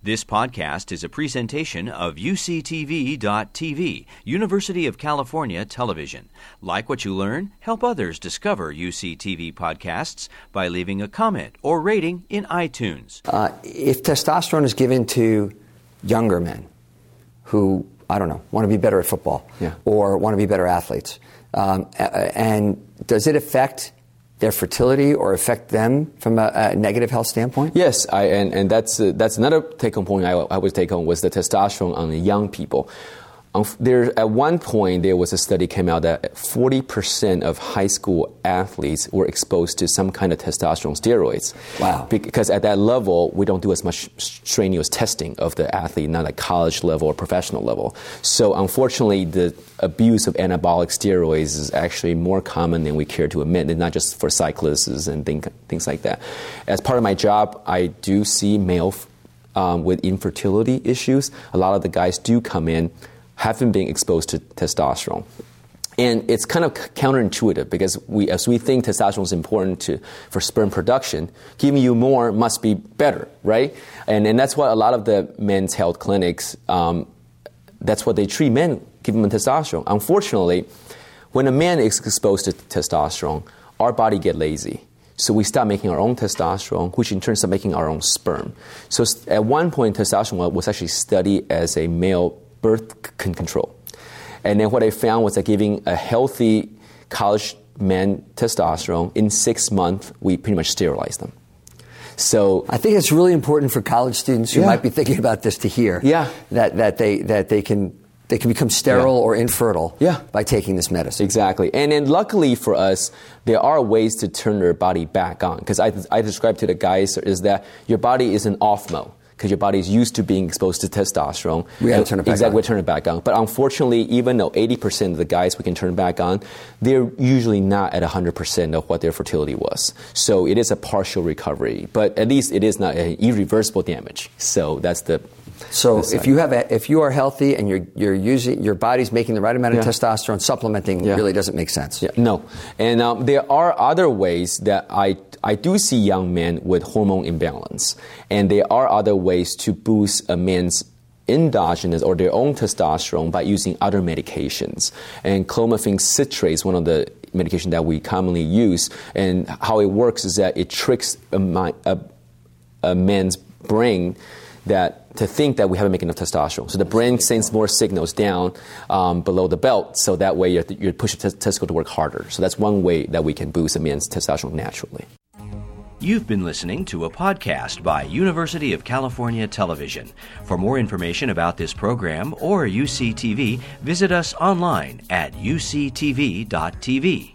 This podcast is a presentation of UCTV.tv, University of California Television. Like what you learn? Help others discover UCTV podcasts by leaving a comment or rating in iTunes. If testosterone is given to younger men who, want to be better at football or want to be better athletes, and does it affect their fertility or affect them from a negative health standpoint? Yes, and that's another take-home point I would take home was the testosterone on the young people. At one point, there was a study came out that 40% of high school athletes were exposed to some kind of testosterone steroids. Wow. Because at that level, we don't do as much strenuous testing of the athlete, not at college level or professional level. So unfortunately, the abuse of anabolic steroids is actually more common than we care to admit, and not just for cyclists and things like that. As part of my job, I do see males with infertility issues. A lot of the guys do come in haven't been exposed to testosterone. And it's kind of counterintuitive because as we think testosterone is important for sperm production, giving you more must be better, right? And that's what a lot of the men's health clinics, that's what they treat men, give them testosterone. Unfortunately, when a man is exposed to testosterone, our body get lazy. So we start making our own testosterone, which in turn starts making our own sperm. So at one point, testosterone was actually studied as a male birth control. And then what I found was that giving a healthy college man testosterone, in 6 months, we pretty much sterilized them. So I think it's really important for college students who might be thinking about this to hear that they can become sterile or infertile by taking this medicine. Exactly. And then luckily for us, there are ways to turn their body back on. Because I describe to the guys is that your body is in off mode, because your body is used to being exposed to testosterone. We have to turn it back on. Exactly, we turn it back on. But unfortunately, even though 80% of the guys we can turn back on, they're usually not at 100% of what their fertility was. So it is a partial recovery. But at least it is not an irreversible damage. So that's the... So if you are healthy and you're using, your body's making the right amount of testosterone, supplementing really doesn't make sense. No. And there are other ways that I do see young men with hormone imbalance. And there are other ways to boost a man's endogenous or their own testosterone by using other medications. And clomiphene citrate is one of the medications that we commonly use. And how it works is that it tricks a man's brain to think that we haven't made enough testosterone. So the brain sends more signals down below the belt, so that way you push the testicle to work harder. So that's one way that we can boost a man's testosterone naturally. You've been listening to a podcast by University of California Television. For more information about this program or UCTV, visit us online at uctv.tv.